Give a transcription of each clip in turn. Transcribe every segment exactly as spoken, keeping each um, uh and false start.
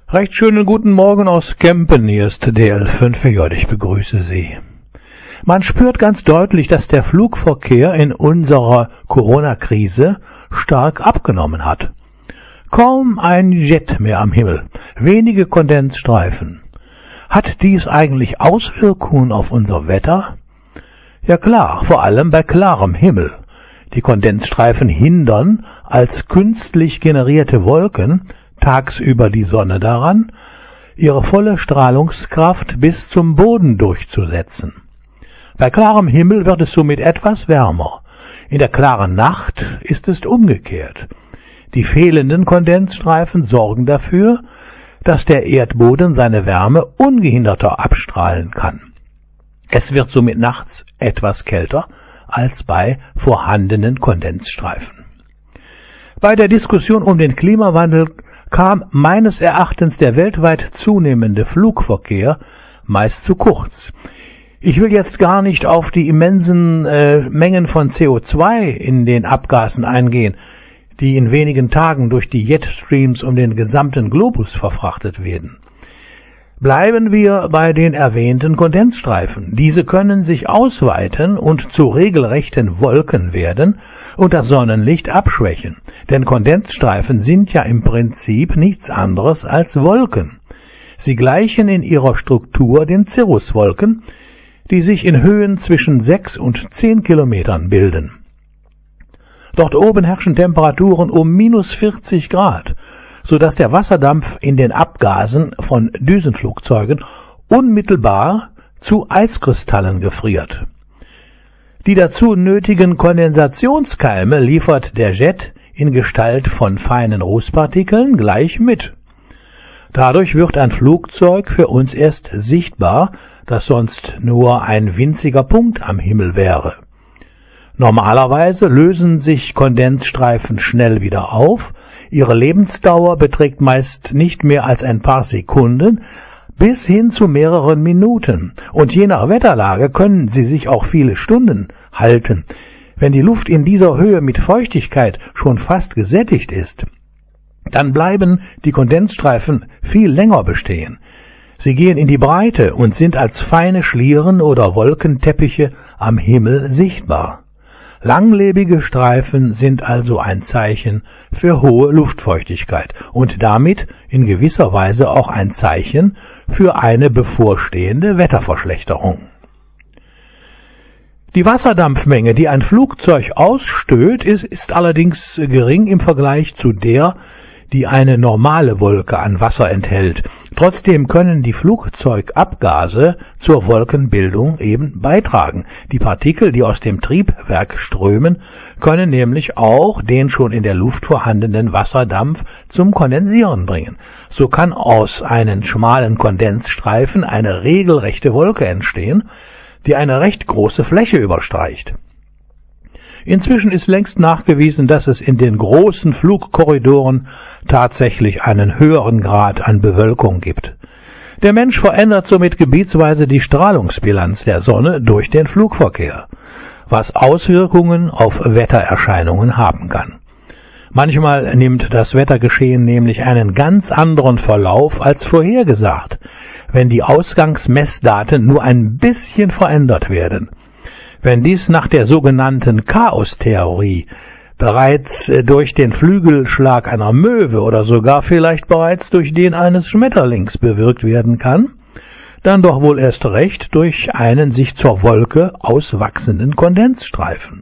Recht schönen guten Morgen aus Kempen, hier ist D L fünf V J, ich begrüße Sie. Man spürt ganz deutlich, dass der Flugverkehr in unserer Corona-Krise stark abgenommen hat. Kaum ein Jet mehr am Himmel, wenige Kondensstreifen. Hat dies eigentlich Auswirkungen auf unser Wetter? Ja klar, vor allem bei klarem Himmel. Die Kondensstreifen hindern als künstlich generierte Wolken tagsüber die Sonne daran, ihre volle Strahlungskraft bis zum Boden durchzusetzen. Bei klarem Himmel wird es somit etwas wärmer. In der klaren Nacht ist es umgekehrt. Die fehlenden Kondensstreifen sorgen dafür, dass der Erdboden seine Wärme ungehinderter abstrahlen kann. Es wird somit nachts etwas kälter als bei vorhandenen Kondensstreifen. Bei der Diskussion um den Klimawandel kam meines Erachtens der weltweit zunehmende Flugverkehr meist zu kurz. Ich will jetzt gar nicht auf die immensen äh, Mengen von C O zwei in den Abgasen eingehen, die in wenigen Tagen durch die Jetstreams um den gesamten Globus verfrachtet werden. Bleiben wir bei den erwähnten Kondensstreifen. Diese können sich ausweiten und zu regelrechten Wolken werden und das Sonnenlicht abschwächen. Denn Kondensstreifen sind ja im Prinzip nichts anderes als Wolken. Sie gleichen in ihrer Struktur den Cirruswolken, die sich in Höhen zwischen sechs und zehn Kilometern bilden. Dort oben herrschen Temperaturen um minus vierzig Grad, sodass der Wasserdampf in den Abgasen von Düsenflugzeugen unmittelbar zu Eiskristallen gefriert. Die dazu nötigen Kondensationskeime liefert der Jet in Gestalt von feinen Rußpartikeln gleich mit. Dadurch wird ein Flugzeug für uns erst sichtbar, das sonst nur ein winziger Punkt am Himmel wäre. Normalerweise lösen sich Kondensstreifen schnell wieder auf. Ihre Lebensdauer beträgt meist nicht mehr als ein paar Sekunden bis hin zu mehreren Minuten, und je nach Wetterlage können sie sich auch viele Stunden halten. Wenn die Luft in dieser Höhe mit Feuchtigkeit schon fast gesättigt ist, dann bleiben die Kondensstreifen viel länger bestehen. Sie gehen in die Breite und sind als feine Schlieren oder Wolkenteppiche am Himmel sichtbar. Langlebige Streifen sind also ein Zeichen für hohe Luftfeuchtigkeit und damit in gewisser Weise auch ein Zeichen für eine bevorstehende Wetterverschlechterung. Die Wasserdampfmenge, die ein Flugzeug ausstößt, ist, ist allerdings gering im Vergleich zu der, die eine normale Wolke an Wasser enthält. Trotzdem können die Flugzeugabgase zur Wolkenbildung eben beitragen. Die Partikel, die aus dem Triebwerk strömen, können nämlich auch den schon in der Luft vorhandenen Wasserdampf zum Kondensieren bringen. So kann aus einem schmalen Kondensstreifen eine regelrechte Wolke entstehen, die eine recht große Fläche überstreicht. Inzwischen ist längst nachgewiesen, dass es in den großen Flugkorridoren tatsächlich einen höheren Grad an Bewölkung gibt. Der Mensch verändert somit gebietsweise die Strahlungsbilanz der Sonne durch den Flugverkehr, was Auswirkungen auf Wettererscheinungen haben kann. Manchmal nimmt das Wettergeschehen nämlich einen ganz anderen Verlauf als vorhergesagt, wenn die Ausgangsmessdaten nur ein bisschen verändert werden. Wenn dies nach der sogenannten Chaostheorie bereits durch den Flügelschlag einer Möwe oder sogar vielleicht bereits durch den eines Schmetterlings bewirkt werden kann, dann doch wohl erst recht durch einen sich zur Wolke auswachsenden Kondensstreifen.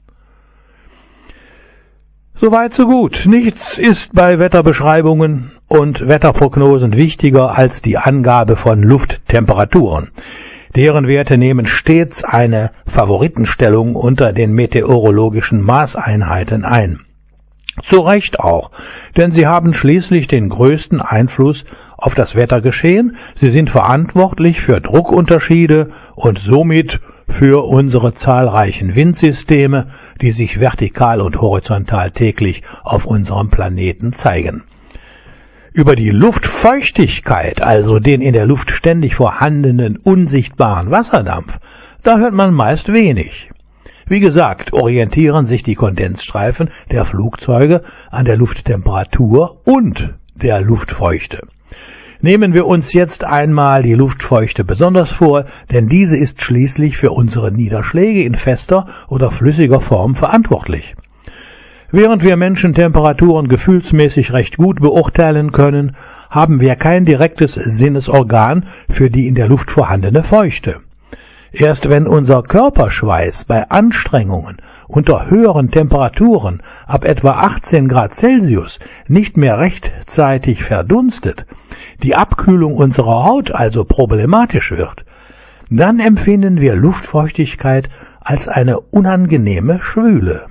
Soweit so gut. Nichts ist bei Wetterbeschreibungen und Wetterprognosen wichtiger als die Angabe von Lufttemperaturen. Deren Werte nehmen stets eine Favoritenstellung unter den meteorologischen Maßeinheiten ein. Zu Recht auch, denn sie haben schließlich den größten Einfluss auf das Wettergeschehen, sie sind verantwortlich für Druckunterschiede und somit für unsere zahlreichen Windsysteme, die sich vertikal und horizontal täglich auf unserem Planeten zeigen. Über die Luftfeuchtigkeit, also den in der Luft ständig vorhandenen unsichtbaren Wasserdampf, da hört man meist wenig. Wie gesagt, orientieren sich die Kondensstreifen der Flugzeuge an der Lufttemperatur und der Luftfeuchte. Nehmen wir uns jetzt einmal die Luftfeuchte besonders vor, denn diese ist schließlich für unsere Niederschläge in fester oder flüssiger Form verantwortlich. Während wir Menschen Temperaturen gefühlsmäßig recht gut beurteilen können, haben wir kein direktes Sinnesorgan für die in der Luft vorhandene Feuchte. Erst wenn unser Körperschweiß bei Anstrengungen unter höheren Temperaturen ab etwa achtzehn Grad Celsius nicht mehr rechtzeitig verdunstet, die Abkühlung unserer Haut also problematisch wird, dann empfinden wir Luftfeuchtigkeit als eine unangenehme Schwüle.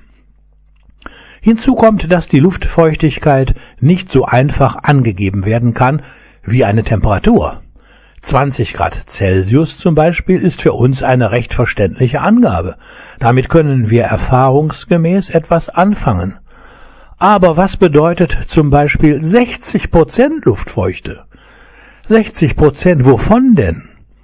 Hinzu kommt, dass die Luftfeuchtigkeit nicht so einfach angegeben werden kann wie eine Temperatur. zwanzig Grad Celsius zum Beispiel ist für uns eine recht verständliche Angabe. Damit können wir erfahrungsgemäß etwas anfangen. Aber was bedeutet zum Beispiel sechzig Prozent Luftfeuchte? sechzig Prozent wovon denn?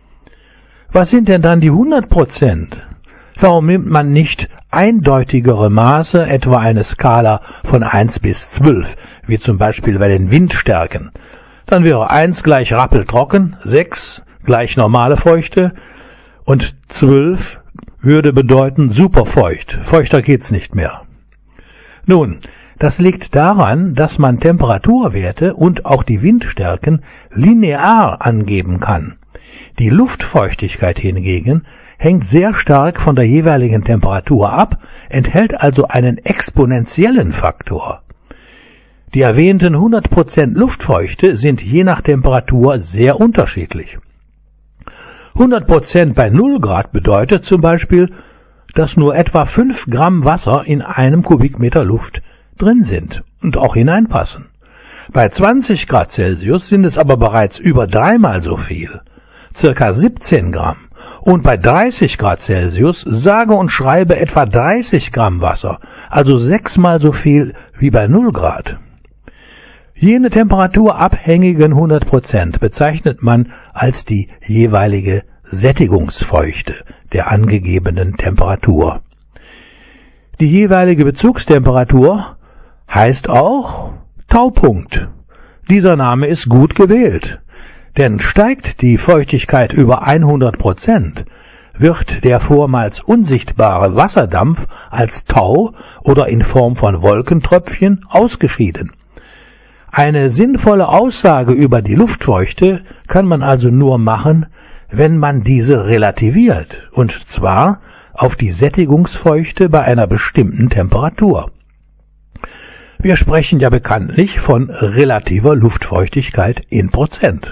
Was sind denn dann die hundert Prozent? Warum nimmt man nicht eindeutigere Maße, etwa eine Skala von eins bis zwölf, wie zum Beispiel bei den Windstärken? Dann wäre eins gleich rappeltrocken, sechs gleich normale Feuchte und zwölf würde bedeuten superfeucht. Feuchter geht's nicht mehr. Nun, das liegt daran, dass man Temperaturwerte und auch die Windstärken linear angeben kann. Die Luftfeuchtigkeit hingegen hängt sehr stark von der jeweiligen Temperatur ab, enthält also einen exponentiellen Faktor. Die erwähnten hundert Prozent Luftfeuchte sind je nach Temperatur sehr unterschiedlich. hundert Prozent bei null Grad bedeutet zum Beispiel, dass nur etwa fünf Gramm Wasser in einem Kubikmeter Luft drin sind und auch hineinpassen. Bei zwanzig Grad Celsius sind es aber bereits über dreimal so viel, circa siebzehn Gramm. Und bei dreißig Grad Celsius sage und schreibe etwa dreißig Gramm Wasser, also sechsmal so viel wie bei null Grad. Jene temperaturabhängigen hundert Prozent bezeichnet man als die jeweilige Sättigungsfeuchte der angegebenen Temperatur. Die jeweilige Bezugstemperatur heißt auch Taupunkt. Dieser Name ist gut gewählt. Denn steigt die Feuchtigkeit über hundert Prozent, wird der vormals unsichtbare Wasserdampf als Tau oder in Form von Wolkentröpfchen ausgeschieden. Eine sinnvolle Aussage über die Luftfeuchte kann man also nur machen, wenn man diese relativiert, und zwar auf die Sättigungsfeuchte bei einer bestimmten Temperatur. Wir sprechen ja bekanntlich von relativer Luftfeuchtigkeit in Prozent.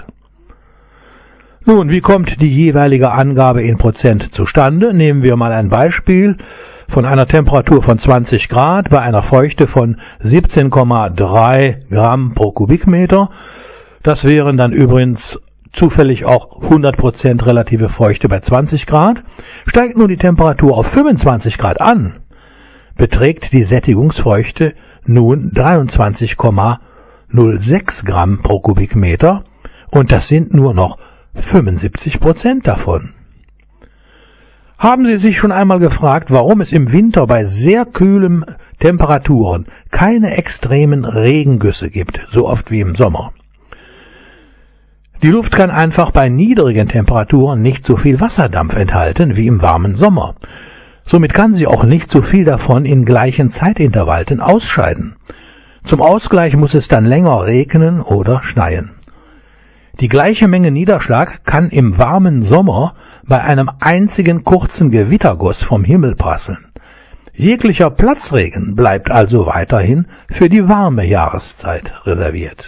Nun, wie kommt die jeweilige Angabe in Prozent zustande? Nehmen wir mal ein Beispiel von einer Temperatur von zwanzig Grad bei einer Feuchte von siebzehn Komma drei Gramm pro Kubikmeter. Das wären dann übrigens zufällig auch hundert Prozent relative Feuchte bei zwanzig Grad. Steigt nun die Temperatur auf fünfundzwanzig Grad an, beträgt die Sättigungsfeuchte nun dreiundzwanzig Komma null sechs Gramm pro Kubikmeter und das sind nur noch fünfundsiebzig Prozent davon. Haben Sie sich schon einmal gefragt, warum es im Winter bei sehr kühlen Temperaturen keine extremen Regengüsse gibt, so oft wie im Sommer? Die Luft kann einfach bei niedrigen Temperaturen nicht so viel Wasserdampf enthalten wie im warmen Sommer. Somit kann sie auch nicht so viel davon in gleichen Zeitintervallen ausscheiden. Zum Ausgleich muss es dann länger regnen oder schneien. Die gleiche Menge Niederschlag kann im warmen Sommer bei einem einzigen kurzen Gewitterguss vom Himmel prasseln. Jeglicher Platzregen bleibt also weiterhin für die warme Jahreszeit reserviert.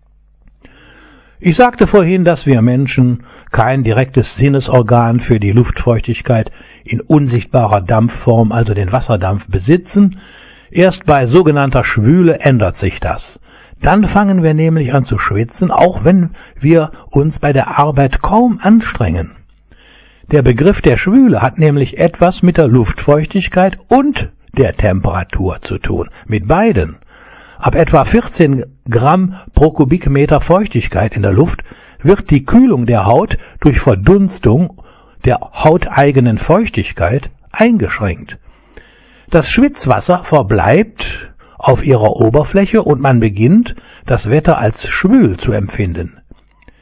Ich sagte vorhin, dass wir Menschen kein direktes Sinnesorgan für die Luftfeuchtigkeit in unsichtbarer Dampfform, also den Wasserdampf, besitzen. Erst bei sogenannter Schwüle ändert sich das. Dann fangen wir nämlich an zu schwitzen, auch wenn wir uns bei der Arbeit kaum anstrengen. Der Begriff der Schwüle hat nämlich etwas mit der Luftfeuchtigkeit und der Temperatur zu tun, mit beiden. Ab etwa vierzehn Gramm pro Kubikmeter Feuchtigkeit in der Luft wird die Kühlung der Haut durch Verdunstung der hauteigenen Feuchtigkeit eingeschränkt. Das Schwitzwasser verbleibt auf ihrer Oberfläche und man beginnt, das Wetter als schwül zu empfinden.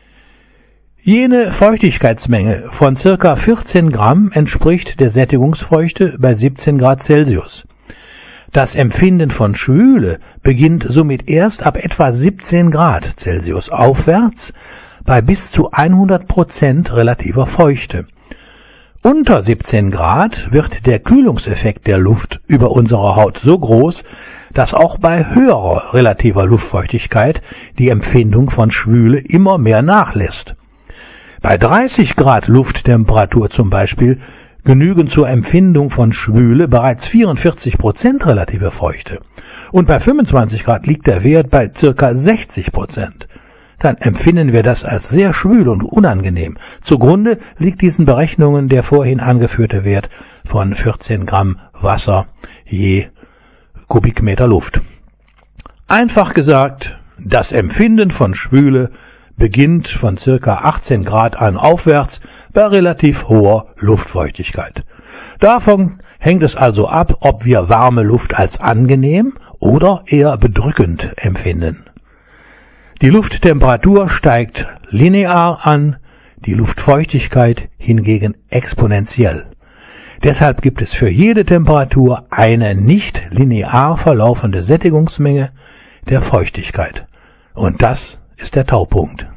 Jene Feuchtigkeitsmenge von circa vierzehn Gramm entspricht der Sättigungsfeuchte bei siebzehn Grad Celsius. Das Empfinden von Schwüle beginnt somit erst ab etwa siebzehn Grad Celsius aufwärts bei bis zu hundert Prozent relativer Feuchte. Unter siebzehn Grad wird der Kühlungseffekt der Luft über unsere Haut so groß, dass auch bei höherer relativer Luftfeuchtigkeit die Empfindung von Schwüle immer mehr nachlässt. Bei dreißig Grad Lufttemperatur zum Beispiel genügen zur Empfindung von Schwüle bereits vierundvierzig Prozent relative Feuchte und bei fünfundzwanzig Grad liegt der Wert bei ca. sechzig Prozent. Dann empfinden wir das als sehr schwül und unangenehm. Zugrunde liegt diesen Berechnungen der vorhin angeführte Wert von vierzehn Gramm Wasser je Kubikmeter Luft. Einfach gesagt, das Empfinden von Schwüle beginnt von ca. achtzehn Grad an aufwärts bei relativ hoher Luftfeuchtigkeit. Davon hängt es also ab, ob wir warme Luft als angenehm oder eher bedrückend empfinden. Die Lufttemperatur steigt linear an, die Luftfeuchtigkeit hingegen exponentiell. Deshalb gibt es für jede Temperatur eine nicht linear verlaufende Sättigungsmenge der Feuchtigkeit. Und das ist der Taupunkt.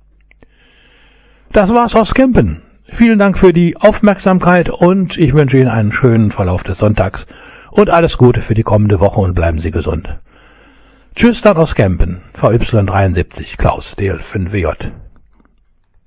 Das war's aus Kempen. Vielen Dank für die Aufmerksamkeit und ich wünsche Ihnen einen schönen Verlauf des Sonntags und alles Gute für die kommende Woche und bleiben Sie gesund. Tschüss dann aus Kempen, V Y dreiundsiebzig, Klaus, D L fünf W J.